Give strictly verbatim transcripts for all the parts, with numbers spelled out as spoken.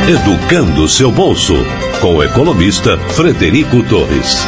Educando o seu bolso, com o economista Frederico Torres.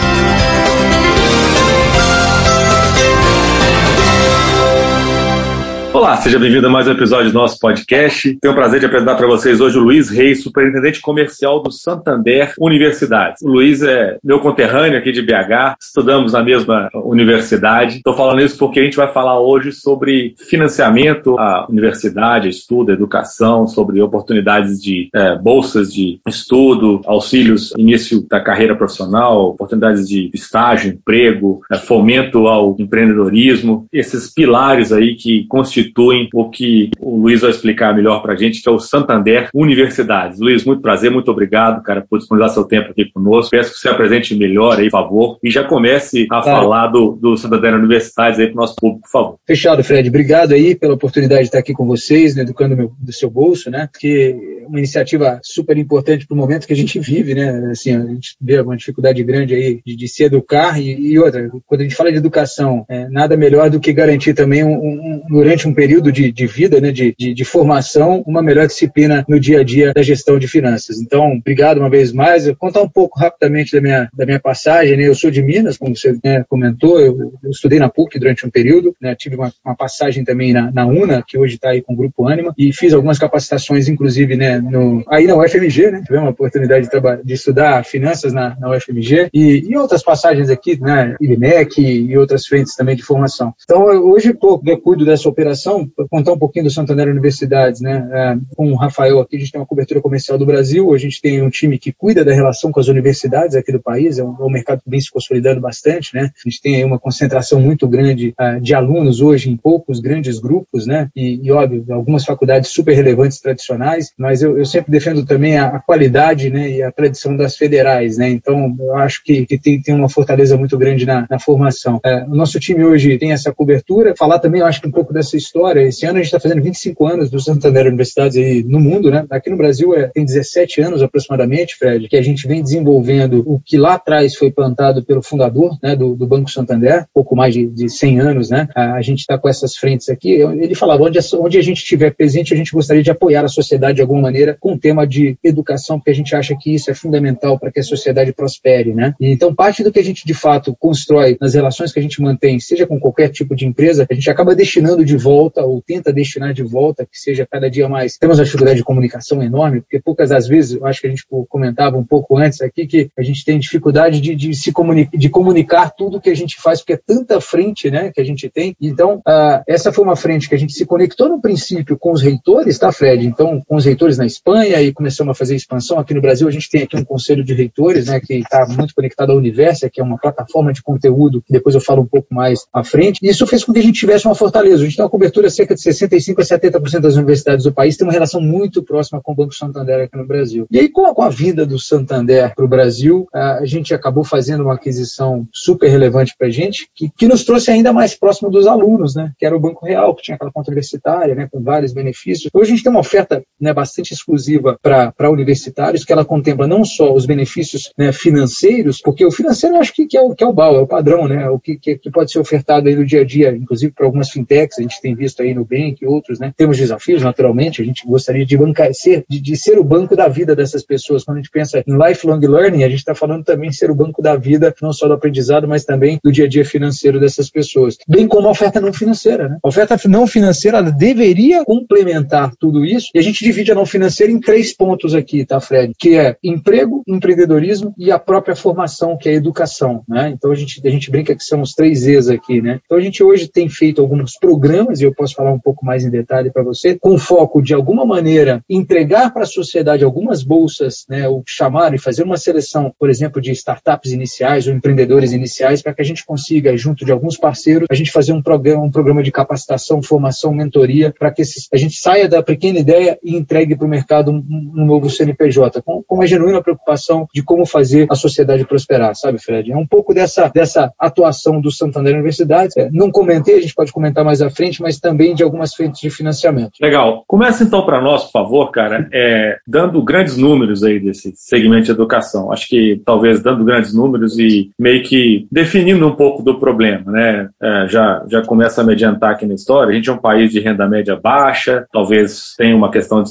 Olá, seja bem-vindo a mais um episódio do nosso podcast. Tenho o prazer de apresentar para vocês hoje o Luiz Reis, superintendente comercial do Santander Universidades. O Luiz é meu conterrâneo aqui de B H, estudamos na mesma universidade. Estou falando isso porque a gente vai falar hoje sobre financiamento à universidade, estudo, educação, sobre oportunidades de é, bolsas de estudo, auxílios, início da carreira profissional, oportunidades de estágio, emprego, é, fomento ao empreendedorismo, esses pilares aí que constituem o que o Luiz vai explicar melhor para a gente, que é o Santander Universidades. Luiz, muito prazer, muito obrigado, cara, por disponibilizar seu tempo aqui conosco. Peço que você apresente melhor aí, por favor, e já comece a claro. falar do, do Santander Universidades aí para o nosso público, por favor. Fechado, Fred. Obrigado aí pela oportunidade de estar aqui com vocês, né, educando meu, do seu bolso, né, que é uma iniciativa super importante para o momento que a gente vive, né, assim, a gente vê uma dificuldade grande aí de, de se educar e, e outra, quando a gente fala de educação, é, nada melhor do que garantir também um, um, durante um período de, de vida, né, de, de, de formação, uma melhor disciplina no dia a dia da gestão de finanças. Então, obrigado uma vez mais. Eu vou contar um pouco rapidamente da minha, da minha passagem, né? Eu sou de Minas, como você, né, comentou, eu, eu estudei na P U C durante um período, né? Tive uma, uma passagem também na, na UNA, que hoje está aí com o Grupo Ânima, e fiz algumas capacitações, inclusive, né, no, aí na U F M G, né? Tivemos a oportunidade de, de estudar finanças na, na U F M G e, e outras passagens aqui, né? I B M E C e outras frentes também de formação. Então, eu, hoje eu, eu cuido dessa operação. Para contar um pouquinho do Santander Universidades, né? É, com o Rafael aqui, a gente tem uma cobertura comercial do Brasil, a gente tem um time que cuida da relação com as universidades aqui do país, é um, é um mercado que vem se consolidando bastante, né? A gente tem aí uma concentração muito grande uh, de alunos hoje em poucos grandes grupos, né? E, e óbvio, algumas faculdades super relevantes tradicionais, mas eu, eu sempre defendo também a, a qualidade, né? E a tradição das federais, né? Então, eu acho que, que tem, tem uma fortaleza muito grande na, na formação. É, o nosso time hoje tem essa cobertura, falar também, eu acho que um pouco dessa história. Esse ano a gente está fazendo vinte e cinco anos do Santander Universidades aí no mundo, né? Aqui no Brasil é, tem dezessete anos aproximadamente, Fred, que a gente vem desenvolvendo o que lá atrás foi plantado pelo fundador, né, do, do Banco Santander, pouco mais de, de cem anos, né? A, a gente está com essas frentes aqui. Ele falava, onde, onde a gente estiver presente, a gente gostaria de apoiar a sociedade de alguma maneira com o tema de educação, porque a gente acha que isso é fundamental para que a sociedade prospere, né? E, então, parte do que a gente de fato constrói nas relações que a gente mantém, seja com qualquer tipo de empresa, a gente acaba destinando de volta ou tenta destinar de volta, que seja cada dia mais. Temos uma dificuldade de comunicação enorme, porque poucas das vezes, eu acho que a gente comentava um pouco antes aqui, que a gente tem dificuldade de, de se comunicar, de comunicar tudo que a gente faz, porque é tanta frente, né, que a gente tem. Então, uh, essa foi uma frente que a gente se conectou no princípio com os reitores, tá, Fred? Então, com os reitores na Espanha e começamos a fazer expansão. Aqui no Brasil, a gente tem aqui um conselho de reitores, né, que está muito conectado à Universa, que é uma plataforma de conteúdo, que depois eu falo um pouco mais à frente. E isso fez com que a gente tivesse uma fortaleza. A gente tem uma cobertura cerca de sessenta e cinco a setenta por cento das universidades do país tem uma relação muito próxima com o Banco Santander aqui no Brasil. E aí, com a, com a vinda do Santander para o Brasil, a gente acabou fazendo uma aquisição super relevante para a gente, que, que nos trouxe ainda mais próximo dos alunos, né? Que era o Banco Real, que tinha aquela conta universitária, né? Com vários benefícios. Hoje a gente tem uma oferta, né, bastante exclusiva para universitários, que ela contempla não só os benefícios, né, financeiros, porque o financeiro eu acho que, que, é, o, que é o B A U, é o padrão, né? O que, que, que pode ser ofertado aí no dia a dia, inclusive para algumas fintechs, a gente tem visto aí no Nubank e outros, né? Temos desafios, naturalmente, a gente gostaria de, bancar, ser, de, de ser o banco da vida dessas pessoas. Quando a gente pensa em lifelong learning, a gente está falando também de ser o banco da vida, não só do aprendizado, mas também do dia a dia financeiro dessas pessoas. Bem como a oferta não financeira, né? A oferta não financeira, ela deveria complementar tudo isso, e a gente divide a não financeira em três pontos aqui, tá, Fred? Que é emprego, empreendedorismo e a própria formação, que é a educação, né? Então a gente, a gente brinca que são os três E's aqui, né? Então a gente hoje tem feito alguns programas, e eu posso falar um pouco mais em detalhe para você, com foco de alguma maneira entregar para a sociedade algumas bolsas, né, ou chamar e fazer uma seleção, por exemplo, de startups iniciais ou empreendedores iniciais, para que a gente consiga, junto de alguns parceiros, a gente fazer um programa, um programa de capacitação, formação, mentoria, para que esses, a gente saia da pequena ideia e entregue para o mercado um, um novo C N P J, com, com uma genuína preocupação de como fazer a sociedade prosperar, sabe, Fred? É um pouco dessa, dessa atuação do Santander Universidades. É, não comentei, a gente pode comentar mais à frente, mas também de algumas frentes de financiamento. Legal. Começa então para nós, por favor, cara, é, dando grandes números aí desse segmento de educação. Acho que talvez dando grandes números e meio que definindo um pouco do problema, né? É, já, já começa a me adiantar aqui na história. A gente é um país de renda média baixa, talvez tenha uma questão de se discutir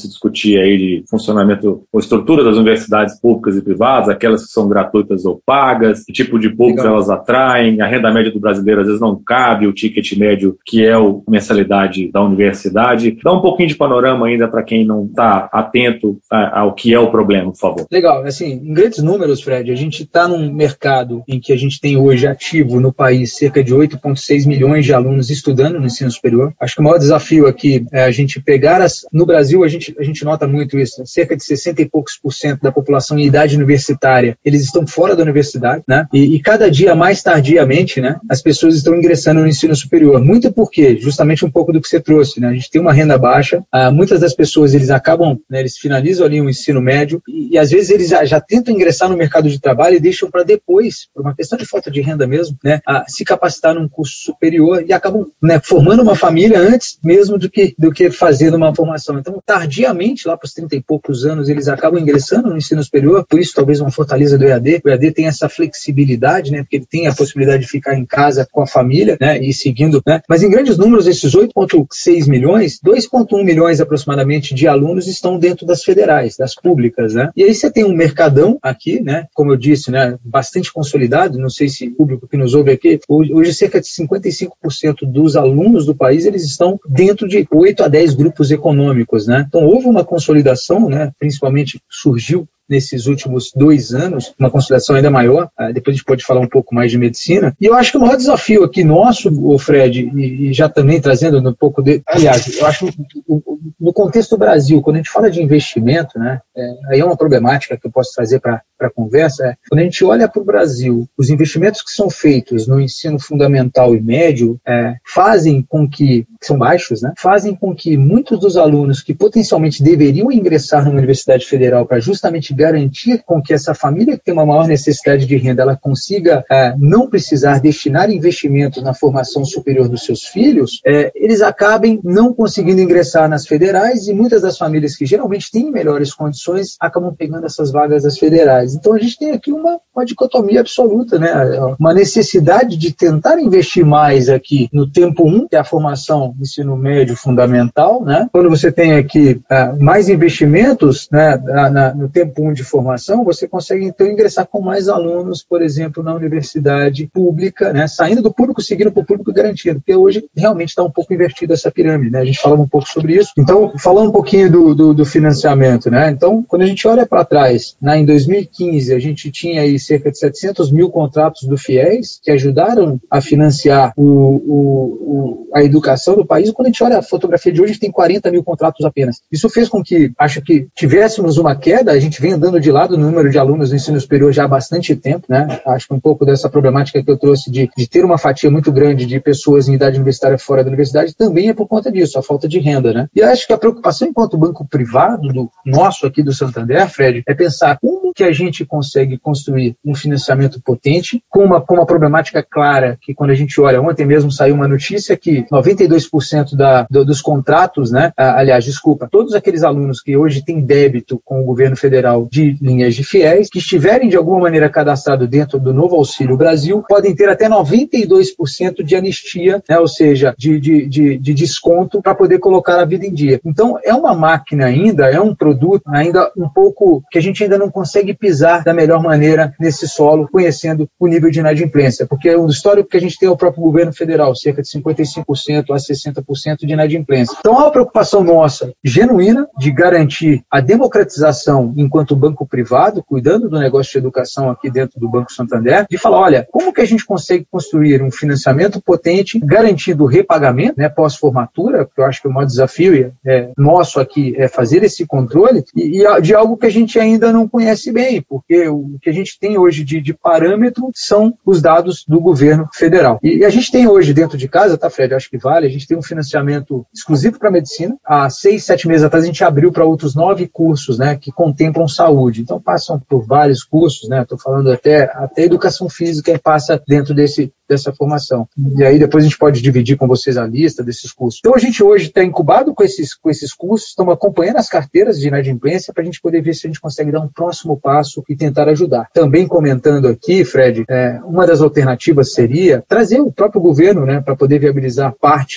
discutir aí de funcionamento ou estrutura das universidades públicas e privadas, aquelas que são gratuitas ou pagas, que tipo de públicos Legal. Elas atraem, a renda média do brasileiro às vezes não cabe, o ticket médio que é a mensalidade da universidade. Dá um pouquinho de panorama ainda para quem não está atento a, ao que é o problema, por favor. Legal. Assim, em grandes números, Fred, a gente está num mercado em que a gente tem hoje ativo no país cerca de oito vírgula seis milhões de alunos estudando no ensino superior. Acho que o maior desafio aqui é a gente pegar as... No Brasil, a gente, a gente nota muito isso, cerca de sessenta e poucos por cento da população em idade universitária, eles estão fora da universidade, né? E, e cada dia mais tardiamente, né, as pessoas estão ingressando no ensino superior. Muito porque, justamente um pouco do que você trouxe, né? A gente tem uma renda baixa, ah, muitas das pessoas, eles acabam, né, eles finalizam ali um ensino médio e, e às vezes eles já, já tentam ingressar no mercado de trabalho e deixam para depois, por uma questão de falta de renda mesmo, né, a se capacitar num curso superior e acabam, né, formando uma família antes mesmo do que, do que fazendo uma formação. Então, tardiamente, lá para os trinta e poucos anos, eles acabam ingressando no ensino superior, por isso talvez uma fortaleza do E A D. O E A D tem essa flexibilidade, né, porque ele tem a possibilidade de ficar em casa com a família, né, e seguindo, né, mas em grandes números, esses oito vírgula seis milhões, dois vírgula um milhões aproximadamente de alunos estão dentro das federais, das públicas, né, e aí você tem um mercadão aqui, né, como eu disse, né, bastante consolidado, não sei se o público que nos ouve aqui, hoje, hoje cerca de cinquenta e cinco por cento dos alunos do país, eles estão dentro de oito a dez grupos econômicos, né, então houve uma consolidação, né, principalmente surgiu nesses últimos dois anos, uma consolidação ainda maior, depois a gente pode falar um pouco mais de medicina, e eu acho que o maior desafio aqui nosso, o Fred, e, e já também trazendo um pouco de, aliás, eu acho que no contexto do Brasil, quando a gente fala de investimento, né, é, aí é uma problemática que eu posso trazer para a conversa, é, quando a gente olha para o Brasil, os investimentos que são feitos no ensino fundamental e médio é, fazem com que, que são baixos, né, fazem com que muitos dos alunos que potencialmente deveriam ingressar numa universidade federal para justamente garantir com que essa família que tem uma maior necessidade de renda, ela consiga é, não precisar destinar investimentos na formação superior dos seus filhos, é, eles acabem não conseguindo ingressar nas federais e muitas das famílias que geralmente têm melhores condições acabam pegando essas vagas das federais. Então a gente tem aqui uma, uma dicotomia absoluta, né? Uma necessidade de tentar investir mais aqui no tempo um, que é a formação ensino médio fundamental, né? Quando você tem aqui é, mais investimentos, né, na, na, no tempo um de formação, você consegue então ingressar com mais alunos, por exemplo, na universidade pública, né, saindo do público, seguindo para o público garantido, porque hoje realmente está um pouco invertida essa pirâmide, né, a gente falava um pouco sobre isso. Então, falando um pouquinho do, do, do financiamento, né, então, quando a gente olha para trás, né, em dois mil e quinze, a gente tinha aí cerca de setecentos mil contratos do FIES que ajudaram a financiar o, o, o, a educação do país. Quando a gente olha a fotografia de hoje, a gente tem quarenta mil contratos apenas. Isso fez com que, acho que tivéssemos uma queda, a gente vem andando de lado no número de alunos do ensino superior já há bastante tempo, né? Acho que um pouco dessa problemática que eu trouxe de, de ter uma fatia muito grande de pessoas em idade universitária fora da universidade também é por conta disso, a falta de renda, né? E acho que a preocupação enquanto banco privado do nosso aqui do Santander, Fred, é pensar como que a gente consegue construir um financiamento potente com uma, com uma problemática clara que quando a gente olha, ontem mesmo saiu uma notícia que noventa e dois por cento da, do, dos contratos, né? Aliás, desculpa, todos aqueles alunos que hoje têm débito com o governo federal de linhas de fiéis, que estiverem de alguma maneira cadastrados dentro do novo Auxílio Brasil, podem ter até noventa e dois por cento de anistia, né, ou seja, de, de, de, de desconto para poder colocar a vida em dia. Então, é uma máquina ainda, é um produto ainda um pouco que a gente ainda não consegue pisar da melhor maneira nesse solo, conhecendo o nível de inadimplência, porque o histórico que a gente tem é o próprio governo federal, cerca de cinquenta e cinco por cento a sessenta por cento de inadimplência. Então, há uma preocupação nossa, genuína, de garantir a democratização enquanto banco privado, cuidando do negócio de educação aqui dentro do Banco Santander, de falar, olha, como que a gente consegue construir um financiamento potente, garantindo o repagamento, né, pós-formatura, porque eu acho que o maior desafio é, nosso aqui é fazer esse controle, e, e de algo que a gente ainda não conhece bem, porque o que a gente tem hoje de, de parâmetro são os dados do governo federal. E, e a gente tem hoje dentro de casa, tá, Fred, acho que vale, a gente tem um financiamento exclusivo para medicina. Há seis, sete meses atrás a gente abriu para outros nove cursos, né, que contemplam saúde. Então passam por vários cursos, né? Estou falando até, até educação física passa dentro desse, dessa formação. E aí depois a gente pode dividir com vocês a lista desses cursos. Então a gente hoje está incubado com esses, com esses cursos, estamos acompanhando as carteiras de inadimplência para a gente poder ver se a gente consegue dar um próximo passo e tentar ajudar. Também comentando aqui, Fred, é, uma das alternativas seria trazer o próprio governo, né, para poder viabilizar parte, né,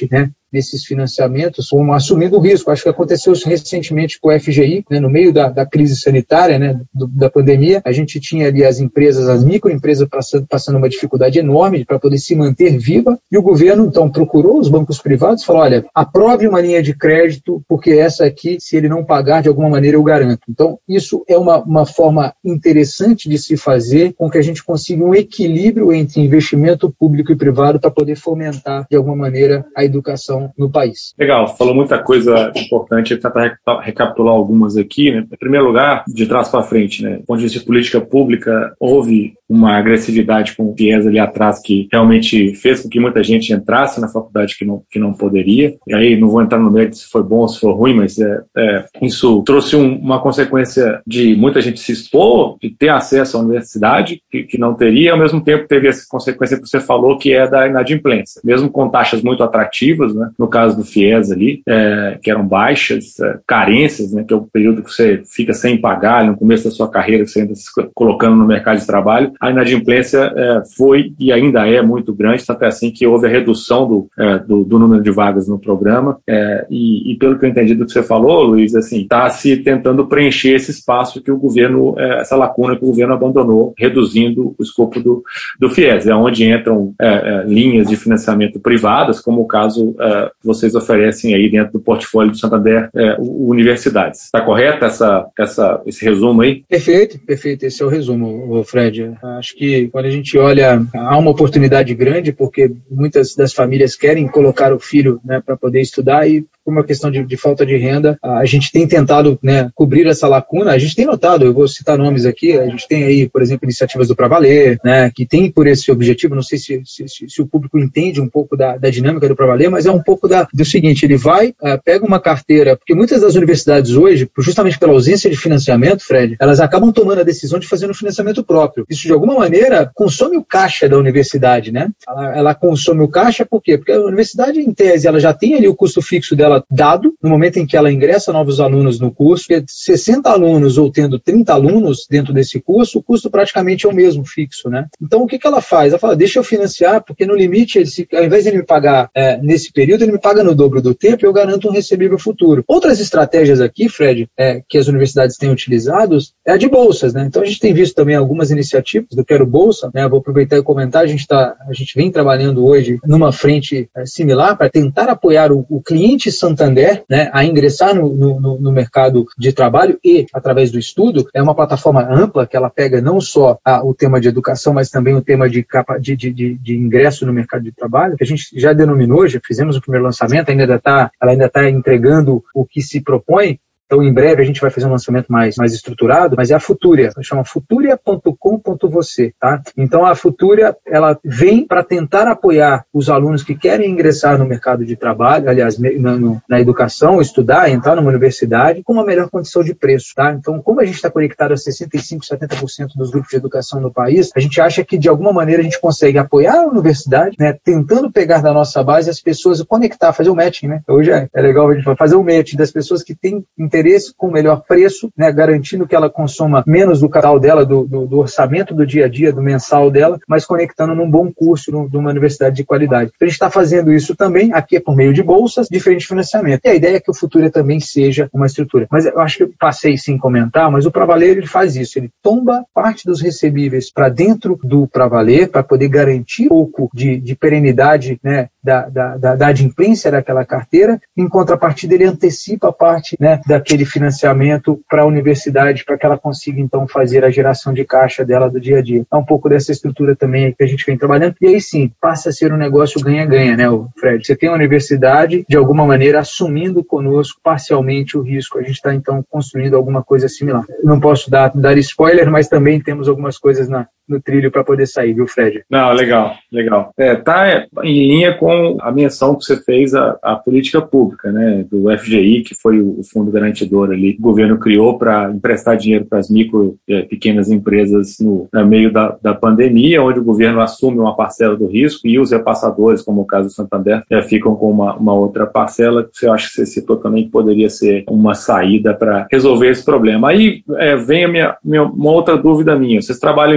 desses financiamentos como assumindo o risco. Acho que aconteceu isso recentemente com o F G I, né, no meio da, da crise sanitária, né, do, da pandemia. A gente tinha ali as empresas, as microempresas passando, passando uma dificuldade enorme para poder se manter viva, e o governo então procurou os bancos privados e falou: olha, aprove uma linha de crédito, porque essa aqui, se ele não pagar, de alguma maneira eu garanto. Então, isso é uma, uma forma interessante de se fazer com que a gente consiga um equilíbrio entre investimento público e privado para poder fomentar, de alguma maneira, a educação no país. Legal, falou muita coisa importante, para recapitular algumas aqui, né? Em primeiro lugar, de trás para frente, né? Do ponto de vista de política pública, houve uma agressividade com o FIES ali atrás que realmente fez com que muita gente entrasse na faculdade que não, que não poderia. E aí, não vou entrar no mérito se foi bom ou se foi ruim, mas é, é, isso trouxe um, uma consequência de muita gente se expor, de ter acesso à universidade, que, que não teria, e ao mesmo tempo teve essa consequência que você falou, que é da inadimplência. Mesmo com taxas muito atrativas, né? No caso do FIES ali, é, que eram baixas, é, carências, né? Que é o período que você fica sem pagar, no começo da sua carreira, que você ainda se colocando no mercado de trabalho, a inadimplência é, foi e ainda é muito grande, tanto é assim que houve a redução do, é, do, do número de vagas no programa, é, e, e pelo que eu entendi do que você falou, Luiz, assim, está se tentando preencher esse espaço que o governo, é, essa lacuna que o governo abandonou, reduzindo o escopo do, do FIES, é onde entram é, é, linhas de financiamento privadas, como o caso é, que vocês oferecem aí dentro do portfólio do Santander é, Universidades. Está correto essa, essa, esse resumo aí? Perfeito, perfeito. Esse é o resumo, Fred. Acho que quando a gente olha, há uma oportunidade grande, porque muitas das famílias querem colocar o filho, né, para poder estudar, e por uma questão de, de falta de renda, a gente tem tentado, né, cobrir essa lacuna. A gente tem notado, eu vou citar nomes aqui, a gente tem aí, por exemplo, iniciativas do Pra Valer, né, que tem por esse objetivo, não sei se, se, se o público entende um pouco da, da dinâmica do Pra Valer, mas é um pouco da, do seguinte: ele vai, uh, pega uma carteira, porque muitas das universidades hoje, justamente pela ausência de financiamento, Fred, elas acabam tomando a decisão de fazer um financiamento próprio. Isso, de alguma maneira, consome o caixa da universidade, né? Ela, ela consome o caixa por quê? Porque a universidade, em tese, ela já tem ali o custo fixo dela dado, no momento em que ela ingressa novos alunos no curso, porque sessenta alunos ou tendo trinta alunos dentro desse curso, o custo praticamente é o mesmo fixo, né? Então, o que, que ela faz? Ela fala: deixa eu financiar, porque no limite, ele se, ao invés de ele me pagar é, nesse período, ele me paga no dobro do tempo e eu garanto um recebível futuro. Outras estratégias aqui, Fred, é, que as universidades têm utilizado, é a de bolsas, né? Então, a gente tem visto também algumas iniciativas do Quero Bolsa, né? Vou aproveitar e comentar, a gente, tá, a gente vem trabalhando hoje numa frente é, similar para tentar apoiar o, o cliente Santander, né, a ingressar no, no, no mercado de trabalho e, através do estudo, é uma plataforma ampla que ela pega não só a, o tema de educação, mas também o tema de, capa, de, de, de, de ingresso no mercado de trabalho, que a gente já denominou, já fizemos o primeiro lançamento, ainda tá, ela ainda está entregando o que se propõe. Então, em breve, a gente vai fazer um lançamento mais, mais estruturado, mas é a Futuria, chama futuria ponto com ponto você, tá? Então, a Futuria, ela vem para tentar apoiar os alunos que querem ingressar no mercado de trabalho, aliás, na, no, na educação, estudar, entrar numa universidade, com uma melhor condição de preço, tá? Então, como a gente está conectado a sessenta e cinco por cento, setenta por cento dos grupos de educação no país, a gente acha que, de alguma maneira, a gente consegue apoiar a universidade, né, tentando pegar da nossa base as pessoas, conectar, fazer o matching, né? Hoje é, é legal a gente fazer o matching das pessoas que têm interesse com o melhor preço, né, garantindo que ela consuma menos do capital dela, do, do, do orçamento do dia a dia, do mensal dela, mas conectando num bom curso, num, numa universidade de qualidade. Então, a gente está fazendo isso também, aqui é por meio de bolsas, diferente de financiamento. E a ideia é que o Futura também seja uma estrutura. Mas eu acho que eu passei sem comentar, mas o Pra Valer, ele faz isso, ele tomba parte dos recebíveis para dentro do Pra Valer, para poder garantir um pouco de, de perenidade, né, da, da, da, da adimplência daquela carteira. Em contrapartida, ele antecipa a parte, né, daquele financiamento para a universidade, para que ela consiga, então, fazer a geração de caixa dela do dia a dia. É um pouco dessa estrutura também que a gente vem trabalhando, e aí sim, passa a ser um negócio ganha-ganha, né, Fred? Você tem a universidade, de alguma maneira, assumindo conosco parcialmente o risco. A gente está, então, construindo alguma coisa similar. Não posso dar, dar spoiler, mas também temos algumas coisas na, no trilho para poder sair, viu, Fred? Não, legal, legal. É, tá em linha com a menção que você fez à, à política pública, né, do F G I, que foi o, o Fundo Garantidor ali, que o governo criou para emprestar dinheiro para as micro e é, pequenas empresas no, no meio da, da pandemia, onde o governo assume uma parcela do risco e os repassadores, como o caso do Santander, é, ficam com uma, uma outra parcela, que eu acho que você citou também, que poderia ser uma saída para resolver esse problema. Aí é, vem a minha, minha, uma outra dúvida minha. Vocês trabalham em vários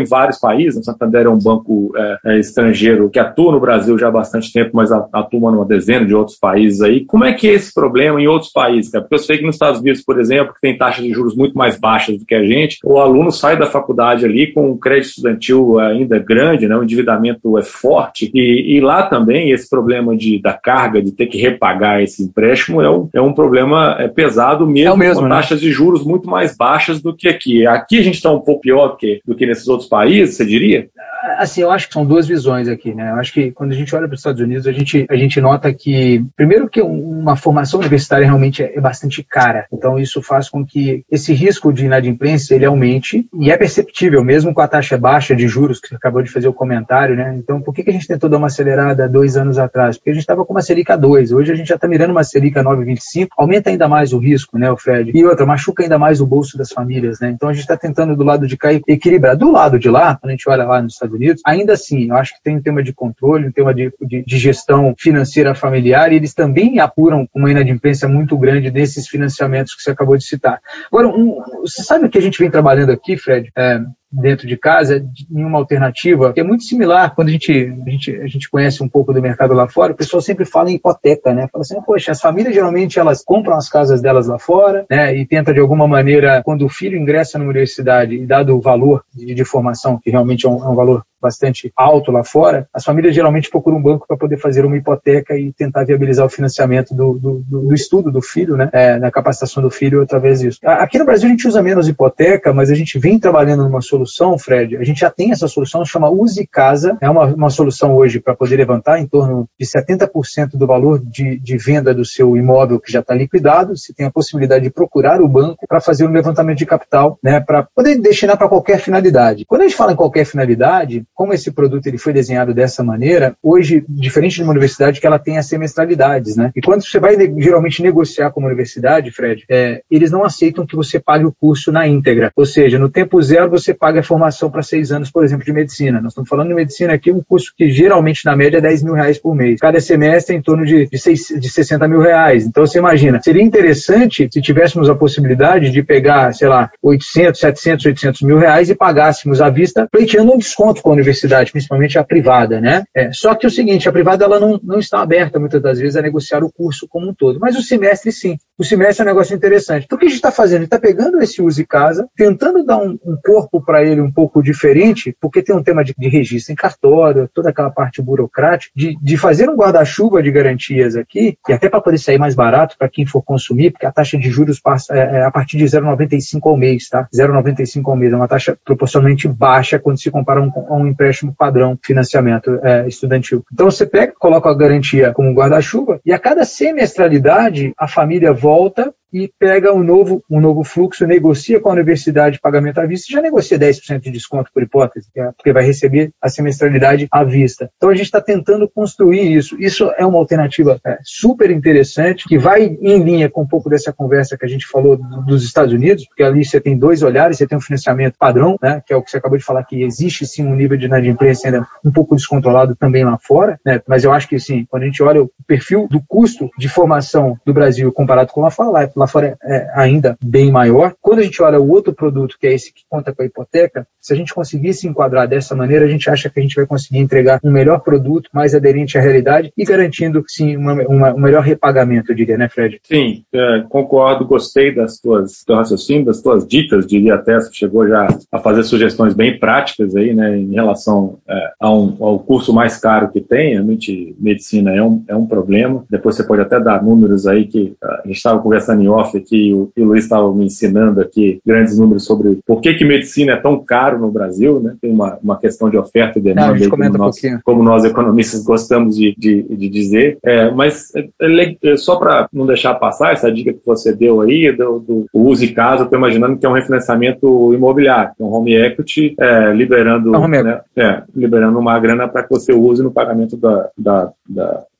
países. O Santander é um banco é, é, estrangeiro que atua no Brasil já há bastante tempo, mas atua numa dezena de outros países aí. Como é que é esse problema em outros países, cara? Porque eu sei que nos Estados Unidos, por exemplo, que tem taxas de juros muito mais baixas do que a gente, o aluno sai da faculdade ali com um crédito estudantil ainda grande, né? O endividamento é forte, e, e lá também esse problema de, da carga, de ter que repagar esse empréstimo é um, é um problema é pesado mesmo, é mesmo com né? taxas de juros muito mais baixas do que aqui. Aqui a gente está um pouco pior do que, do que nesses outros países, você diria? Assim, eu acho que são duas visões aqui, né? Eu acho que quando a gente olha para os Estados Unidos, a gente, a gente nota que, primeiro que uma formação universitária realmente é, é bastante cara. Então, isso faz com que esse risco de inadimplência, ele aumente, e é perceptível, mesmo com a taxa baixa de juros, que você acabou de fazer o comentário, né? Então, por que, que a gente tentou dar uma acelerada dois anos atrás? Porque a gente estava com uma Selic a dois, hoje a gente já está mirando uma Selic a nove vírgula vinte e cinco, aumenta ainda mais o risco, né, o Fred? E outra, machuca ainda mais o bolso das famílias, né? Então, a gente está tentando do lado de cá equilibrar. Do lado de lá, quando a gente olha lá nos Estados Unidos, ainda assim, eu acho que tem um tema de controle, um tema de, de, de gestão financeira familiar, e eles também apuram uma inadimplência muito grande desses financiamentos que você acabou de citar. Agora, um, você sabe o que a gente vem trabalhando aqui, Fred? É, dentro de casa, em uma alternativa que é muito similar. Quando a gente, a gente, a gente conhece um pouco do mercado lá fora, o pessoal sempre fala em hipoteca, né? Fala assim, poxa, as famílias geralmente elas compram as casas delas lá fora, né? E tenta de alguma maneira, quando o filho ingressa numa universidade, e dado o valor de, de formação, que realmente é um, é um valor bastante alto lá fora, as famílias geralmente procuram um banco para poder fazer uma hipoteca e tentar viabilizar o financiamento do, do, do estudo do filho, né? É, na capacitação do filho através disso. Aqui no Brasil a gente usa menos hipoteca, mas a gente vem trabalhando numa solução, Fred, a gente já tem essa solução, chama Use Casa, é uma, uma solução hoje para poder levantar em torno de setenta por cento do valor de, de venda do seu imóvel que já está liquidado. Você tem a possibilidade de procurar o banco para fazer um levantamento de capital, né? Para poder destinar para qualquer finalidade. Quando a gente fala em qualquer finalidade, como esse produto ele foi desenhado dessa maneira, hoje, diferente de uma universidade que ela tem as semestralidades, né? E quando você vai geralmente negociar com uma universidade, Fred, é, eles não aceitam que você pague o curso na íntegra. Ou seja, no tempo zero você paga a formação para seis anos, por exemplo, de medicina. Nós estamos falando de medicina aqui, um curso que geralmente na média é dez mil reais por mês. Cada semestre é em torno de, de, seis, de sessenta mil reais. Então você imagina, seria interessante se tivéssemos a possibilidade de pegar, sei lá, oitocentos, setecentos, oitocentos mil reais e pagássemos à vista, pleiteando um desconto com a universidade, principalmente a privada, né? É, só que é o seguinte, a privada ela não, não está aberta muitas das vezes a negociar o curso como um todo, mas o semestre sim. O semestre é um negócio interessante. Então o que a gente está fazendo? A gente está pegando esse Use Casa, tentando dar um, um corpo para ele um pouco diferente, porque tem um tema de, de registro em cartório, toda aquela parte burocrática, de, de fazer um guarda-chuva de garantias aqui, e até para poder sair mais barato para quem for consumir, porque a taxa de juros passa é, é a partir de zero vírgula noventa e cinco ao mês, tá? zero vírgula noventa e cinco ao mês é uma taxa proporcionalmente baixa quando se compara a um, a um empréstimo padrão financiamento é, estudantil. Então você pega, coloca a garantia como guarda-chuva, e a cada semestralidade a família volta e pega um novo, um novo fluxo, negocia com a universidade pagamento à vista, e já negocia dez por cento de desconto por hipótese, porque vai receber a semestralidade à vista. Então a gente está tentando construir isso. Isso é uma alternativa é, super interessante, que vai em linha com um pouco dessa conversa que a gente falou dos Estados Unidos, porque ali você tem dois olhares, você tem um financiamento padrão, né, que é o que você acabou de falar, que existe sim um nível de inadimplência ainda um pouco descontrolado também lá fora, né, mas eu acho que sim, quando a gente olha o perfil do custo de formação do Brasil comparado com lá fora, lá, lá fora é ainda bem maior. Quando a gente olha o outro produto, que é esse que conta com a hipoteca, se a gente conseguir se enquadrar dessa maneira, a gente acha que a gente vai conseguir entregar um melhor produto, mais aderente à realidade e garantindo, sim, uma, uma, um melhor repagamento, eu diria, né, Fred? Sim, é, concordo, gostei das tuas, do teu raciocínio, das tuas dicas, diria até, você chegou já a fazer sugestões bem práticas aí, né, em relação é, a um, ao curso mais caro que tem. Realmente, medicina é um, é um problema. Depois você pode até dar números aí que a gente estava conversando em off aqui, o, e o Luiz estava me ensinando aqui grandes números sobre por que que medicina é tão caro no Brasil, né? Tem uma, uma questão de oferta e demanda. Não, a gente comenta como, um nós, pouquinho. como nós economistas gostamos de, de, de dizer, é, mas é, é, só para não deixar passar essa dica que você deu aí, do, do Use Casa, eu estou imaginando que é um refinanciamento imobiliário, um home equity, é, liberando, é home né, é, liberando uma grana para que você use no pagamento da, da, da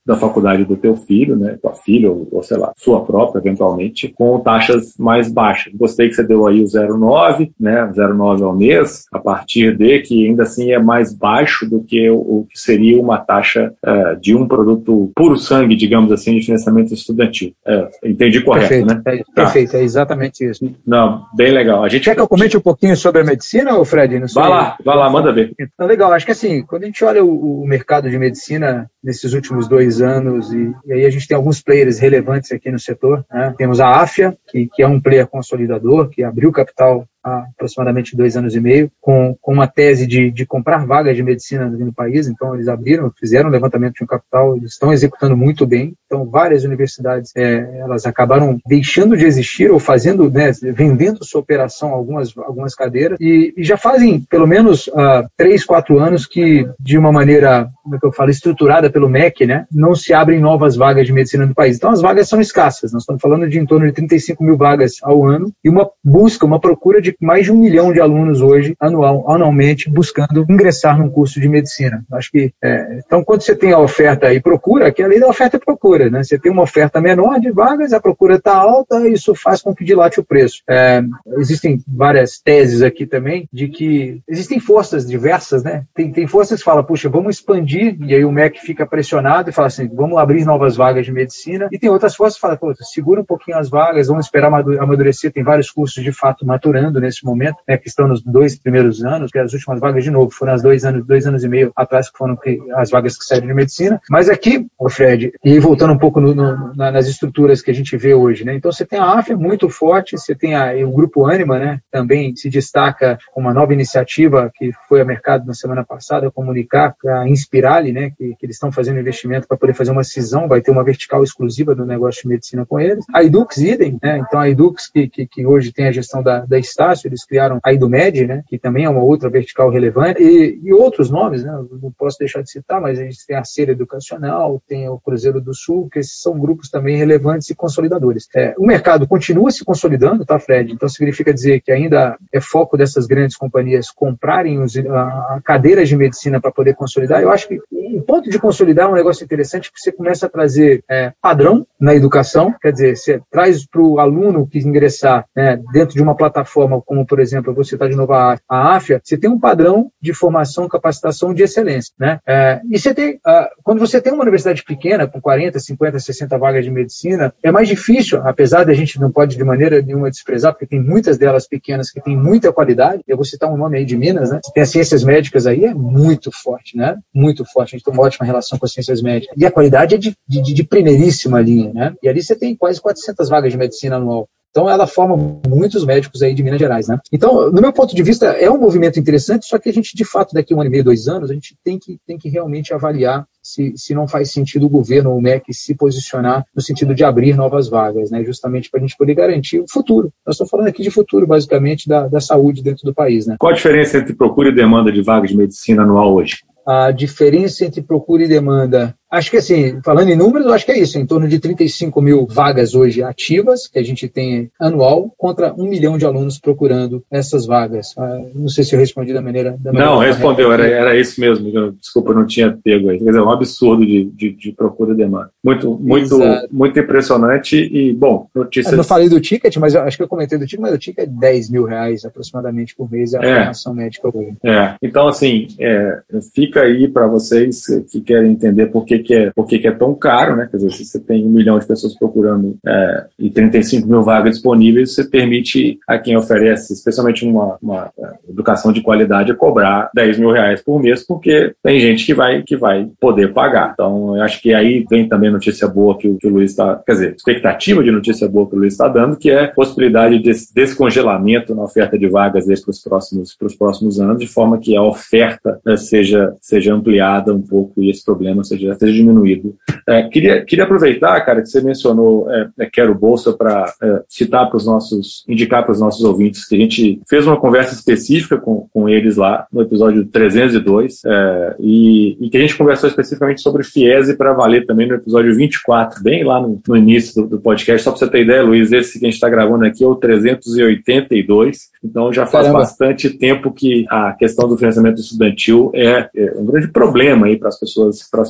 da faculdade do teu filho, né, tua filha, ou, ou sei lá, sua própria, eventualmente, com taxas mais baixas. Gostei que você deu aí o zero vírgula nove, né, zero vírgula nove ao mês, a partir de que ainda assim é mais baixo do que o, o que seria uma taxa uh, de um produto puro sangue, digamos assim, de financiamento estudantil. É, entendi correto, perfeito, né? É, tá. Perfeito, é exatamente isso. Não, bem legal. A gente... Quer que eu comente um pouquinho sobre a medicina, ou Fred? Não sei. Vai lá, vai lá, manda ver. Então, legal, acho que assim, quando a gente olha o, o mercado de medicina nesses últimos dois anos, e, e aí a gente tem alguns players relevantes aqui no setor, né? Temos a Afya, que, que é um player consolidador, que abriu capital há aproximadamente dois anos e meio, com, com uma tese de, de comprar vagas de medicina no país. Então, eles abriram, fizeram um levantamento de um capital, eles estão executando muito bem. Então, várias universidades, é, elas acabaram deixando de existir ou fazendo, né, vendendo sua operação algumas, algumas cadeiras, e, e já fazem pelo menos uh, três, quatro anos que, de uma maneira, como é que eu falo, estruturada pelo M E C, né, não se abrem novas vagas de medicina no país. Então, as vagas são escassas. Nós estamos falando de em torno de trinta e cinco mil vagas ao ano, e uma busca, uma procura de mais de um milhão de alunos hoje, anual, anualmente, buscando ingressar num curso de medicina. Acho que, é, então, quando você tem a oferta e procura, que é a lei da oferta e procura, né? Você tem uma oferta menor de vagas, a procura está alta, isso faz com que dilate o preço. É, existem várias teses aqui também de que existem forças diversas, né? Tem, tem forças que falam, puxa, vamos expandir, e aí o M E C fica pressionado e fala assim, vamos abrir novas vagas de medicina, e tem outras forças que falam, pô, segura um pouquinho as vagas, vamos esperar amadurecer, tem vários cursos de fato maturando nesse momento, né, que estão nos dois primeiros anos, que as últimas vagas, de novo, foram as dois anos, dois anos e meio atrás que foram as vagas que saíram de medicina. Mas aqui, o Fred, e voltando um pouco no, no, nas estruturas que a gente vê hoje, né, então você tem a Afya muito forte, você tem a, o Grupo Ânima, né, também se destaca com uma nova iniciativa que foi ao mercado na semana passada, comunicar a Inspirali, né, que, que eles estão fazendo investimento para poder fazer uma cisão, vai ter uma vertical exclusiva do negócio de medicina com eles. A Edux, idem, né, então a Edux, que, que, que hoje tem a gestão da, da Estácio, eles criaram a Idumed, né, que também é uma outra vertical relevante, e, e outros nomes, né, não posso deixar de citar, mas a gente tem a Cera Educacional, tem o Cruzeiro do Sul, que esses são grupos também relevantes e consolidadores. É, o mercado continua se consolidando, tá, Fred? Então significa dizer que ainda é foco dessas grandes companhias comprarem os, a, a cadeiras de medicina para poder consolidar. Eu acho que o ponto de consolidar é um negócio interessante, porque você começa a trazer é, padrão na educação, quer dizer, você traz para o aluno que ingressar, né, dentro de uma plataforma como, por exemplo, eu vou citar de novo a, a Afya, você tem um padrão de formação, capacitação de excelência, né? É, e você tem, uh, quando você tem uma universidade pequena, com quarenta, cinquenta, sessenta vagas de medicina, é mais difícil, apesar de a gente não pode de maneira nenhuma desprezar, porque tem muitas delas pequenas que têm muita qualidade. Eu vou citar um nome aí de Minas, né? Você tem as ciências médicas aí, é muito forte, né? Muito forte, a gente tem uma ótima relação com as ciências médicas. E a qualidade é de, de, de primeiríssima linha, né? E ali você tem quase quatrocentas vagas de medicina anual. Então, ela forma muitos médicos aí de Minas Gerais, né? Então, no meu ponto de vista, é um movimento interessante, só que a gente, de fato, daqui a um ano e meio, dois anos, a gente tem que, tem que realmente avaliar se, se não faz sentido o governo ou o M E C se posicionar no sentido de abrir novas vagas, né? Justamente para a gente poder garantir o futuro. Nós estamos falando aqui de futuro, basicamente, da, da saúde dentro do país, né? Qual a diferença entre procura e demanda de vagas de medicina anual hoje? A diferença entre procura e demanda... Acho que assim, falando em números, acho que é isso, em torno de trinta e cinco mil vagas hoje ativas, que a gente tem anual, contra um milhão de alunos procurando essas vagas. Ah, não sei se eu respondi da maneira... Da maneira não, respondeu, era, era isso mesmo. Eu, desculpa, eu não tinha pego aí. Quer dizer, é um absurdo de, de, de procura e demanda. Muito, muito, muito impressionante e, bom, notícias... Eu não falei do ticket, mas eu acho que eu comentei do ticket, mas o ticket é dez mil reais aproximadamente por mês, a é, formação médica hoje. É, então assim, é, fica aí para vocês que querem entender por que que é, por que que é tão caro, né? Quer dizer, se você tem um milhão de pessoas procurando é, e trinta e cinco mil vagas disponíveis, você permite a quem oferece, especialmente uma, uma educação de qualidade, cobrar dez mil reais por mês, porque tem gente que vai, que vai poder pagar. Então, eu acho que aí vem também notícia boa que o, que o Luiz está, quer dizer, expectativa de notícia boa que o Luiz está dando, que é a possibilidade de descongelamento na oferta de vagas para os próximos, para os próximos anos, de forma que a oferta né, seja, seja ampliada um pouco e esse problema seja, seja diminuído. É, queria, queria aproveitar, cara, que você mencionou é, é, Quero Bolsa para é, citar para os nossos, indicar para os nossos ouvintes que a gente fez uma conversa específica com, com eles lá no episódio trezentos e dois é, e, e que a gente conversou especificamente sobre FIES para valer também no episódio vinte e quatro, bem lá no, no início do, do podcast. Só para você ter ideia, Luiz, esse que a gente está gravando aqui é o trezentos e oitenta e dois, então já faz Caramba. bastante tempo que a questão do financiamento estudantil é, é um grande problema aí para as pessoas, para as pessoas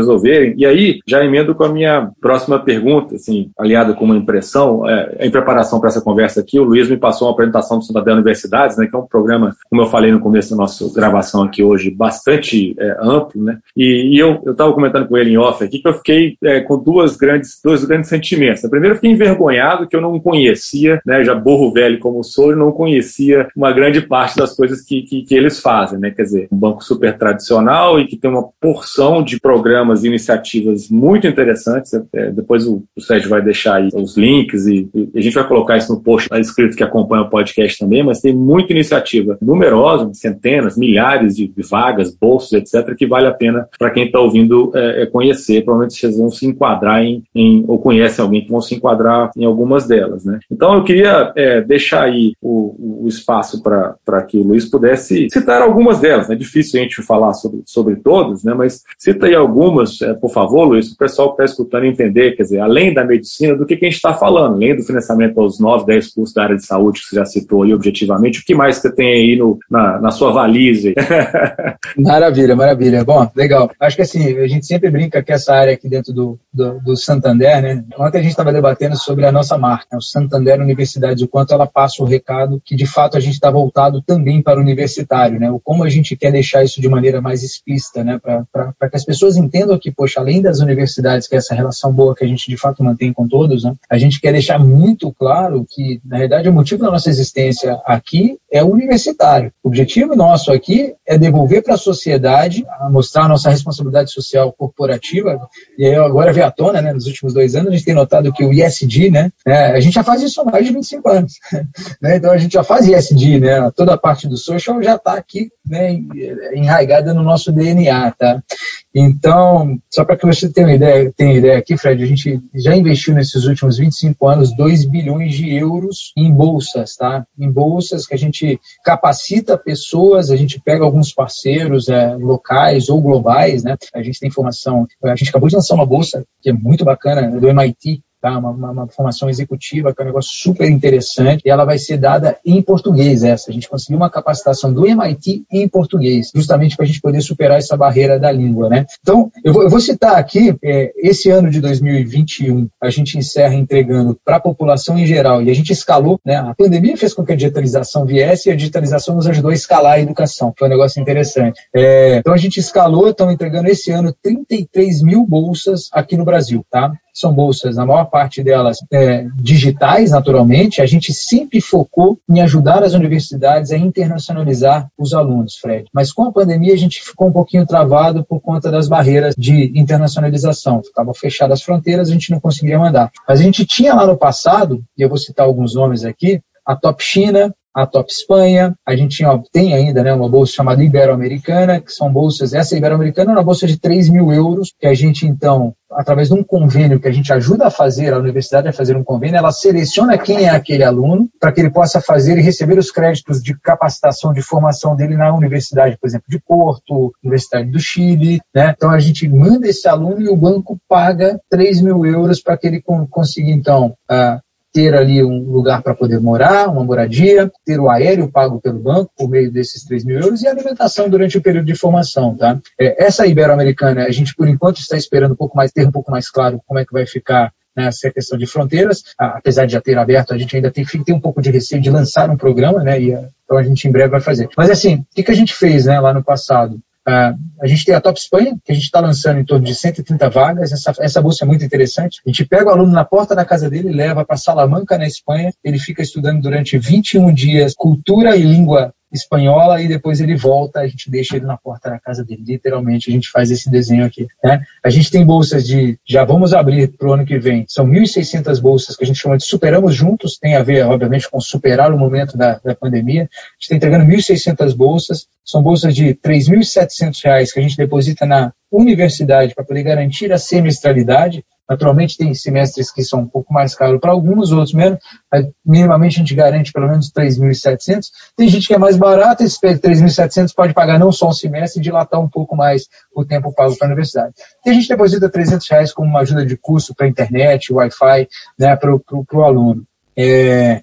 resolverem. E aí, já emendo com a minha próxima pergunta, assim, aliada com uma impressão, é, em preparação para essa conversa aqui, o Luiz me passou uma apresentação do Santander Universidades, né, que é um programa, como eu falei no começo da nossa gravação aqui hoje, bastante é, amplo, né, e, e eu estava comentando com ele em off aqui que eu fiquei é, com duas grandes, dois grandes sentimentos. A primeira, eu fiquei envergonhado que eu não conhecia, né, já burro velho como sou, eu não conhecia uma grande parte das coisas que, que, que eles fazem, né, quer dizer, um banco super tradicional e que tem uma porção de programas e iniciativas muito interessantes. É, depois o, o Sérgio vai deixar aí os links e, e a gente vai colocar isso no post escrito que acompanha o podcast também, mas tem muita iniciativa numerosa, centenas, milhares de, de vagas, bolsos, etcétera, que vale a pena para quem está ouvindo é, é conhecer. Provavelmente vocês vão se enquadrar em, em, ou conhecem alguém que vão se enquadrar em algumas delas, né? Então eu queria é, deixar aí o, o espaço para que o Luiz pudesse citar algumas delas, né? É difícil a gente falar sobre, sobre todas, né? Mas cita aí algumas, é, por favor, Luiz, o pessoal que está escutando entender, quer dizer, além da medicina, do que, que a gente está falando, além do financiamento aos nove, dez cursos da área de saúde que você já citou aí objetivamente, o que mais você tem aí no, na, na sua valise? Maravilha, maravilha. Bom, legal. Acho que assim, a gente sempre brinca que essa área aqui dentro do, do, do Santander, né? Ontem a gente estava debatendo sobre a nossa marca, o Santander Universidades, o quanto ela passa o recado que de fato a gente está voltado também para o universitário, né? O como a gente quer deixar isso de maneira mais explícita, né? Para que as pessoas entendam que, poxa, além das universidades, que é essa relação boa que a gente de fato mantém com todos, né? A gente quer deixar muito claro que, na verdade, o motivo da nossa existência aqui é o universitário. O objetivo nosso aqui é devolver para a sociedade, a mostrar a nossa responsabilidade social corporativa, e aí agora veio à tona, né? Nos últimos dois anos, a gente tem notado que o E S G, né? É, a gente já faz isso há mais de vinte e cinco anos, né? Então a gente já faz E S G, né? Toda a parte do social já está aqui, né? Enraigada no nosso D N A, tá? Então, só para que você tenha uma ideia, tenha ideia aqui, Fred, a gente já investiu nesses últimos vinte e cinco anos dois bilhões de euros em bolsas, tá? Em bolsas que a gente capacita pessoas, a gente pega alguns parceiros é, locais ou globais, né? A gente tem formação, a gente acabou de lançar uma bolsa que é muito bacana, do M I T, tá? Uma, uma, uma formação executiva, que é um negócio super interessante, e ela vai ser dada em português, essa. A gente conseguiu uma capacitação do M I T em português, justamente para a gente poder superar essa barreira da língua, né? Então, eu vou, eu vou citar aqui, é, esse ano de dois mil e vinte e um, a gente encerra entregando para a população em geral, e a gente escalou, né? A pandemia fez com que a digitalização viesse, e a digitalização nos ajudou a escalar a educação, foi um negócio interessante. É, então, a gente escalou, estamos entregando esse ano trinta e três mil bolsas aqui no Brasil, tá? São bolsas, na maior parte delas, é, digitais, naturalmente. A gente sempre focou em ajudar as universidades a internacionalizar os alunos, Fred. Mas com a pandemia, a gente ficou um pouquinho travado por conta das barreiras de internacionalização. Ficavam fechadas as fronteiras, a gente não conseguia mandar. Mas a gente tinha lá no passado, e eu vou citar alguns nomes aqui, a Top China, a Top Espanha, a gente tinha, tem ainda, né, uma bolsa chamada Ibero-Americana, que são bolsas, essa Ibero-Americana é uma bolsa de três mil euros, que a gente, então, através de um convênio que a gente ajuda a fazer, a universidade a fazer um convênio, ela seleciona quem é aquele aluno, para que ele possa fazer e receber os créditos de capacitação, de formação dele na universidade, por exemplo, de Porto, Universidade do Chile, né? Então a gente manda esse aluno e o banco paga três mil euros para que ele consiga, então, uh, ter ali um lugar para poder morar, uma moradia, ter o aéreo pago pelo banco por meio desses três mil euros e a alimentação durante o período de formação, tá? É, essa Ibero-Americana, a gente, por enquanto, está esperando um pouco mais, ter um pouco mais claro como é que vai ficar, né, essa questão de fronteiras. Apesar de já ter aberto, a gente ainda tem, tem um pouco de receio de lançar um programa, né? E, então a gente em breve vai fazer. Mas assim, o que, que a gente fez, né, lá no passado? Uh, a gente tem a Top Espanha, que a gente está lançando em torno de cento e trinta vagas. Essa, essa bolsa é muito interessante. A gente pega o aluno na porta da casa dele, leva para Salamanca, na Espanha. Ele fica estudando durante vinte e um dias cultura e língua espanhola e depois ele volta, a gente deixa ele na porta da casa dele. Literalmente, a gente faz esse desenho aqui, né? A gente tem bolsas de, já vamos abrir para o ano que vem, são mil e seiscentas bolsas que a gente chama de Superamos Juntos, tem a ver, obviamente, com superar o momento da, da pandemia. A gente está entregando mil e seiscentas bolsas, são bolsas de três mil e setecentos reais que a gente deposita na universidade para poder garantir a semestralidade. Naturalmente, tem semestres que são um pouco mais caros para alguns, outros menos, mas minimamente a gente garante pelo menos três mil e setecentos. Tem gente que é mais barato, esse três mil e setecentos pode pagar não só um semestre e dilatar um pouco mais o tempo pago para a universidade. Tem gente que deposita trezentos reais como uma ajuda de custo para a internet, Wi-Fi, né, para o aluno. É...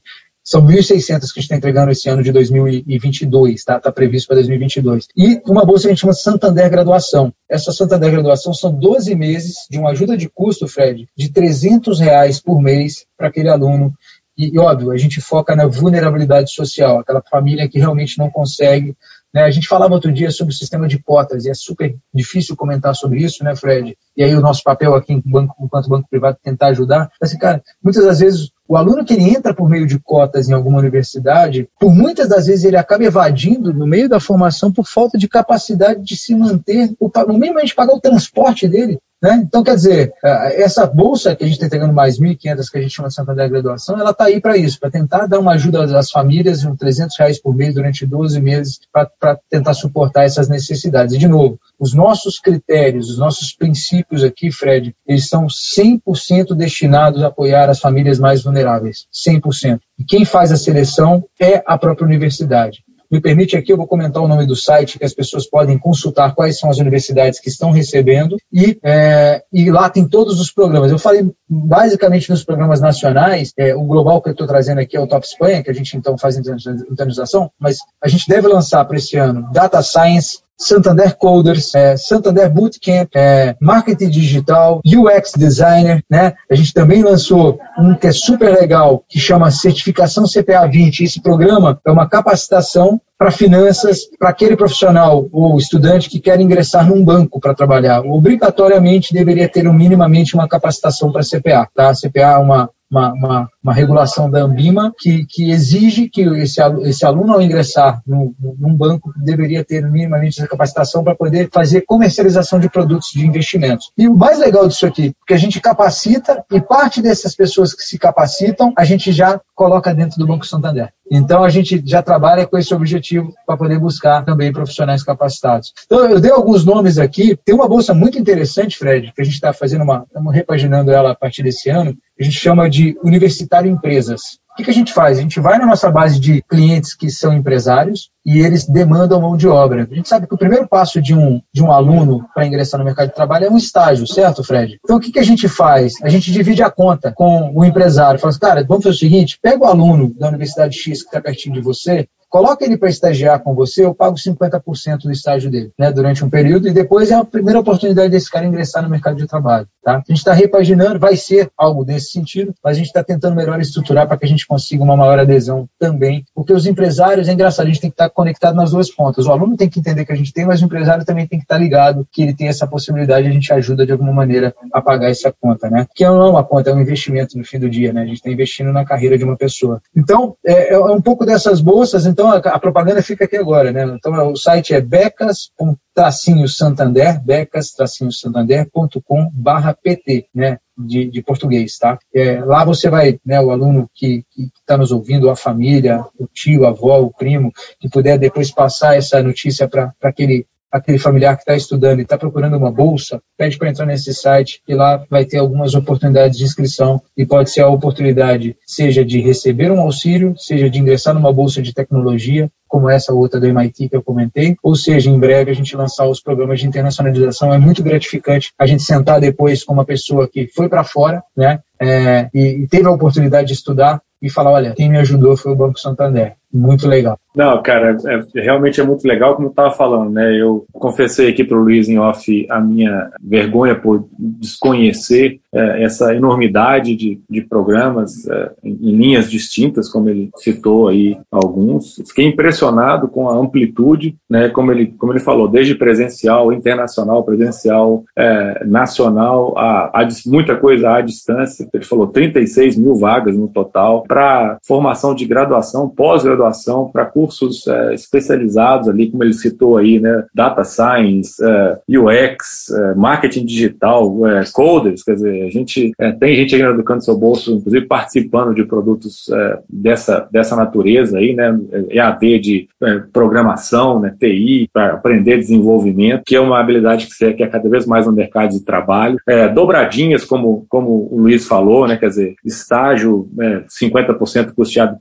São mil e seiscentas que a gente está entregando esse ano de dois mil e vinte e dois, tá? Está previsto para dois mil e vinte e dois. E uma bolsa que a gente chama Santander Graduação. Essa Santander Graduação são doze meses de uma ajuda de custo, Fred, de trezentos reais por mês para aquele aluno. E, e, óbvio, a gente foca na vulnerabilidade social, aquela família que realmente não consegue, né? A gente falava outro dia sobre o sistema de cotas, e é super difícil comentar sobre isso, né, Fred? E aí o nosso papel aqui enquanto banco, banco privado é tentar ajudar. Mas, assim, cara, muitas das vezes o aluno que ele entra por meio de cotas em alguma universidade, por muitas das vezes ele acaba evadindo no meio da formação por falta de capacidade de se manter, no mínimo a gente pagar o transporte dele. Né? Então, quer dizer, essa bolsa que a gente está entregando mais mil e quinhentas, que a gente chama de Santander Graduação, ela está aí para isso, para tentar dar uma ajuda às famílias, de trezentos reais por mês durante doze meses, para tentar suportar essas necessidades. E, de novo, os nossos critérios, os nossos princípios aqui, Fred, eles são cem por cento destinados a apoiar as famílias mais vulneráveis, cem por cento. E quem faz a seleção é a própria universidade. Me permite aqui, eu vou comentar o nome do site, que as pessoas podem consultar quais são as universidades que estão recebendo, e, é, e lá tem todos os programas. Eu falei basicamente nos programas nacionais, é, o global que eu estou trazendo aqui é o Top Espanha, que a gente então faz internacionalização, mas a gente deve lançar para esse ano Data Science, Santander Coders, é, Santander Bootcamp, é, Marketing Digital, U X Designer, né? A gente também lançou um que é super legal, que chama Certificação C P A vinte. Esse programa é uma capacitação para finanças, para aquele profissional ou estudante que quer ingressar num banco para trabalhar. Obrigatoriamente deveria ter minimamente uma capacitação para C P A, tá? C P A é uma Uma, uma, uma regulação da Ambima que, que exige que esse, esse aluno, ao ingressar no, num banco, deveria ter minimamente essa capacitação para poder fazer comercialização de produtos de investimentos. E o mais legal disso aqui, porque a gente capacita e parte dessas pessoas que se capacitam, a gente já coloca dentro do Banco Santander. Então, a gente já trabalha com esse objetivo para poder buscar também profissionais capacitados. Então, eu dei alguns nomes aqui. Tem uma bolsa muito interessante, Fred, que a gente está fazendo uma, estamos repaginando ela a partir desse ano. A gente chama de Universitário Empresas. O que, que a gente faz? A gente vai na nossa base de clientes que são empresários e eles demandam mão de obra. A gente sabe que o primeiro passo de um, de um aluno para ingressar no mercado de trabalho é um estágio, certo, Fred? Então, o que, que a gente faz? A gente divide a conta com o empresário. Fala assim, cara, vamos fazer o seguinte, pega o aluno da Universidade X que está pertinho de você, coloca ele para estagiar com você, eu pago cinquenta por cento do estágio dele, né, durante um período, e depois é a primeira oportunidade desse cara ingressar no mercado de trabalho. Tá? A gente está repaginando, vai ser algo desse sentido, mas a gente está tentando melhor estruturar para que a gente consiga uma maior adesão também, porque os empresários, é engraçado, a gente tem que estar conectado nas duas pontas. O aluno tem que entender que a gente tem, mas o empresário também tem que estar ligado que ele tem essa possibilidade, a gente ajuda de alguma maneira a pagar essa conta, né? Que não é uma conta, é um investimento no fim do dia, né? A gente está investindo na carreira de uma pessoa. Então, é, é um pouco dessas bolsas. Então, a, a propaganda fica aqui agora, né? Então, o site é becas ponto santander, becas santander ponto com barra pt, né? De, de português, tá? É, lá você vai, né, o aluno que está nos ouvindo, a família, o tio, a avó, o primo, que puder depois passar essa notícia para aquele aquele familiar que está estudando e está procurando uma bolsa, pede para entrar nesse site e lá vai ter algumas oportunidades de inscrição e pode ser a oportunidade, seja de receber um auxílio, seja de ingressar numa bolsa de tecnologia, como essa outra do M I T que eu comentei, ou seja, em breve a gente lançar os programas de internacionalização. É muito gratificante a gente sentar depois com uma pessoa que foi para fora, né, é, e, e teve a oportunidade de estudar e falar, olha, quem me ajudou foi o Banco Santander. Muito legal. Não, cara, é, realmente é muito legal, como eu estava falando, né? Eu confessei aqui para o Luiz em off a minha vergonha por desconhecer é, essa enormidade de, de programas é, em linhas distintas, como ele citou aí alguns. Fiquei impressionado com a amplitude, né? Como ele, como ele falou, desde presencial, internacional, presencial, é, nacional, a, a, muita coisa à distância. Ele falou trinta e seis mil vagas no total para formação de graduação, pós-graduação, para cursos é, especializados ali, como ele citou aí, né, Data Science, é, U X, é, Marketing Digital, é, Coders, quer dizer, a gente é, tem gente aí no Educando Seu Bolso, inclusive participando de produtos é, dessa, dessa natureza aí, né, E A D de é, programação, né, T I, para aprender desenvolvimento, que é uma habilidade que você quer cada vez mais no mercado de trabalho. É, dobradinhas, como, como o Luiz falou, né, quer dizer, estágio é, cinquenta por cento custeado pelo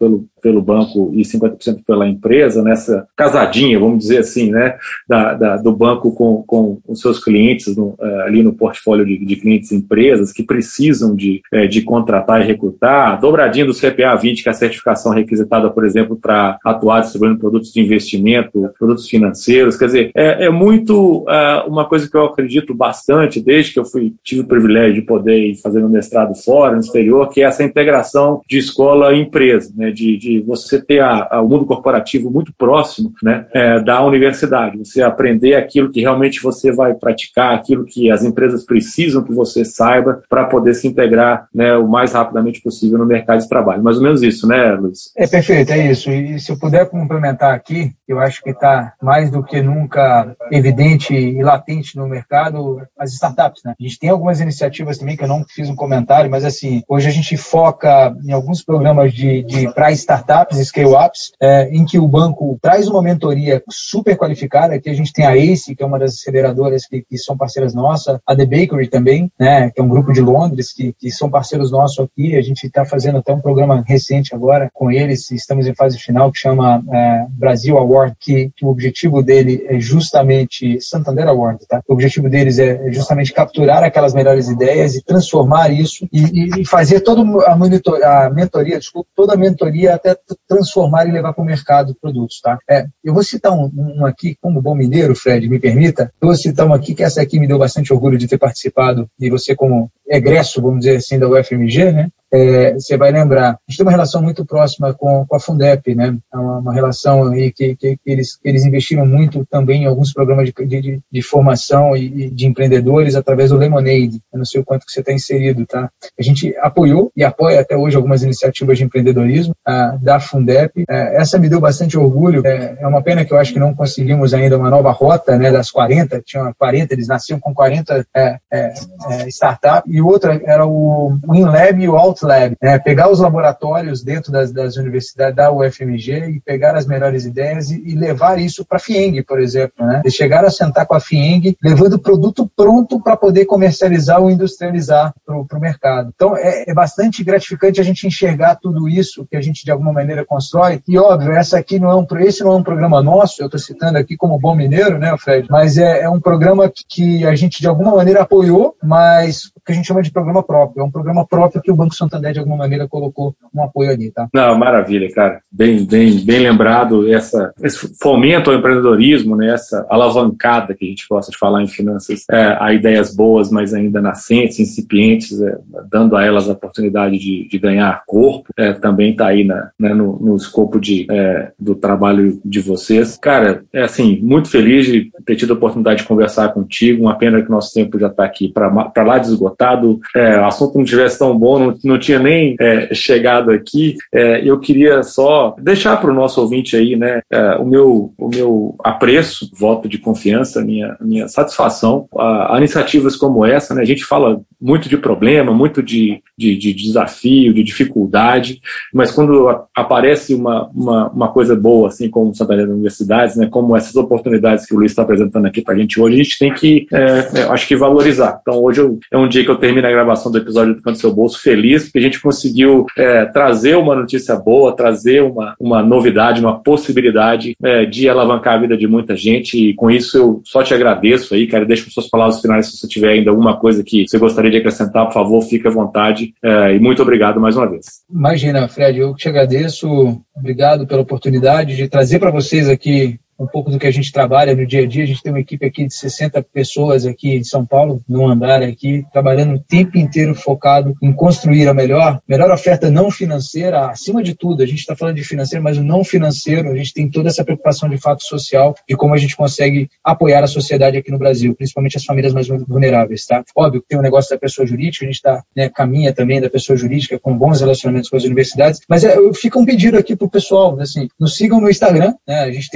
pelo banco e cinquenta por cento pela empresa, nessa casadinha, vamos dizer assim, né, da, da, do banco com, com os seus clientes, no, ali no portfólio de, de clientes e empresas que precisam de, de contratar e recrutar, dobradinha do C P A vinte, que é a certificação requisitada, por exemplo, para atuar distribuindo produtos de investimento, produtos financeiros. Quer dizer, é, é muito uh, uma coisa que eu acredito bastante, desde que eu fui, tive o privilégio de poder ir fazer um mestrado fora, no exterior, que é essa integração de escola e empresa, né, de, de você ter a, a, o mundo corporativo muito próximo, né, é, da universidade, você aprender aquilo que realmente você vai praticar, aquilo que as empresas precisam que você saiba para poder se integrar, né, o mais rapidamente possível no mercado de trabalho. Mais ou menos isso, né, Luiz? É perfeito, é isso. E se eu puder complementar aqui, eu acho que está mais do que nunca evidente e latente no mercado as startups, né? A gente tem algumas iniciativas também que eu não fiz um comentário, mas assim, hoje a gente foca em alguns programas de, de para startups e scale-ups, é, em que o banco traz uma mentoria super qualificada. Aqui a gente tem a ACE, que é uma das aceleradoras que, que são parceiras nossas, a The Bakery também, né, que é um grupo de Londres que, que são parceiros nossos aqui. A gente está fazendo até um programa recente agora com eles, estamos em fase final, que chama é, Brasil Award, que, que o objetivo dele é justamente Santander Award, tá? O objetivo deles é justamente capturar aquelas melhores ideias e transformar isso e, e fazer toda a, monitor, a mentoria, desculpa, toda a mentoria até transformar e levar para o mercado produtos, tá? É, eu vou citar um, um aqui, como bom mineiro, Fred, me permita, eu vou citar um aqui que essa aqui me deu bastante orgulho de ter participado, e você como egresso, vamos dizer assim, da U F M G, né? É, você vai lembrar, a gente tem uma relação muito próxima com, com a Fundep, né? É uma, uma relação aí que, que, que, eles, que eles investiram muito também em alguns programas de, de, de formação e de empreendedores através do Lemonade. Eu não sei o quanto que você está inserido, tá? A gente apoiou e apoia até hoje algumas iniciativas de empreendedorismo ah, da Fundep. É, essa me deu bastante orgulho. É, é uma pena que eu acho que não conseguimos ainda uma nova rota, né? Das quarenta, tinha quarenta, eles nasciam com quarenta é, é, é, startups, e outra era o WinLab e o Out Lab, né? Pegar os laboratórios dentro das, das universidades da U F M G e pegar as melhores ideias e, e levar isso para a FIENG, por exemplo, né? Eles chegaram a sentar com a FIENG, levando o produto pronto para poder comercializar ou industrializar para o mercado. Então, é, é bastante gratificante a gente enxergar tudo isso que a gente, de alguma maneira, constrói. E, óbvio, essa aqui não é um, esse não é um programa nosso, eu estou citando aqui como bom mineiro, né, Fred? Mas é, é um programa que, que a gente, de alguma maneira, apoiou, mas que a gente chama de programa próprio. É um programa próprio que o Banco Santander, de alguma maneira, colocou um apoio ali, tá? Não, maravilha, cara. Bem, bem, bem lembrado, essa, esse fomento ao empreendedorismo, né? Essa alavancada que a gente gosta de falar em finanças, é, a ideias boas, mas ainda nascentes, incipientes, é, dando a elas a oportunidade de, de ganhar corpo, é, também está aí na, né, no, no escopo de, é, do trabalho de vocês. Cara, é assim, muito feliz de ter tido a oportunidade de conversar contigo. Uma pena que o nosso tempo já está aqui para lá de esgotado. É, o assunto não tivesse tão bom, não, não tinha nem é, chegado aqui. É, eu queria só deixar para o nosso ouvinte aí, né, é, o, meu, o meu apreço, voto de confiança, minha, minha satisfação a, a iniciativas como essa, né? A gente fala muito de problema, muito de, de, de desafio, de dificuldade, mas quando a, aparece uma, uma, uma coisa boa, assim como o Santander Universidades, né, como essas oportunidades que o Luiz está apresentando aqui para a gente hoje, a gente tem que, é, é, acho que valorizar. Então hoje eu, é um dia que eu termino a gravação do episódio do Canto do Seu Bolso feliz, porque a gente conseguiu é, trazer uma notícia boa, trazer uma, uma novidade, uma possibilidade é, de alavancar a vida de muita gente, e com isso eu só te agradeço aí, cara. Deixa suas palavras finais se você tiver ainda alguma coisa que você gostaria de acrescentar, por favor, fique à vontade, é, e muito obrigado mais uma vez. Imagina, Fred, eu te agradeço, obrigado pela oportunidade de trazer para vocês aqui um pouco do que a gente trabalha no dia a dia. A gente tem uma equipe aqui de sessenta pessoas aqui em São Paulo, num andar aqui, trabalhando o tempo inteiro focado em construir a melhor, melhor oferta não financeira, acima de tudo. A gente está falando de financeiro, mas o não financeiro, a gente tem toda essa preocupação de fato social, de como a gente consegue apoiar a sociedade aqui no Brasil, principalmente as famílias mais vulneráveis, tá? Óbvio que tem o negócio da pessoa jurídica, a gente tá, né, caminha também da pessoa jurídica com bons relacionamentos com as universidades, mas é, fica um pedido aqui pro pessoal, assim, nos sigam no Instagram, né? A gente tem aí o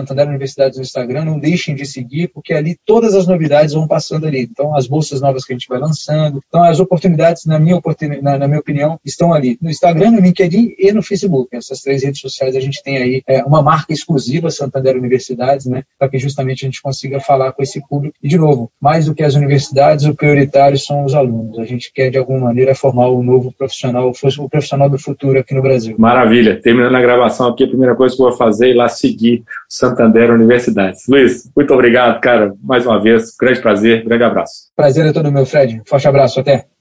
Santander Universidades no Instagram, não deixem de seguir, porque ali todas as novidades vão passando ali. Então, as bolsas novas que a gente vai lançando. Então, as oportunidades, na minha, oportun... na, na minha opinião, estão ali. No Instagram, no LinkedIn e no Facebook. Essas três redes sociais a gente tem aí é, uma marca exclusiva Santander Universidades, né, para que justamente a gente consiga falar com esse público. E, de novo, mais do que as universidades, o prioritário são os alunos. A gente quer, de alguma maneira, formar o novo profissional, o profissional do futuro aqui no Brasil. Maravilha. Terminando a gravação aqui, a primeira coisa que eu vou fazer é ir lá seguir Santander Universidades. Luiz, muito obrigado, cara, mais uma vez. Grande prazer, grande abraço. Prazer é todo meu, Fred. Forte abraço, até.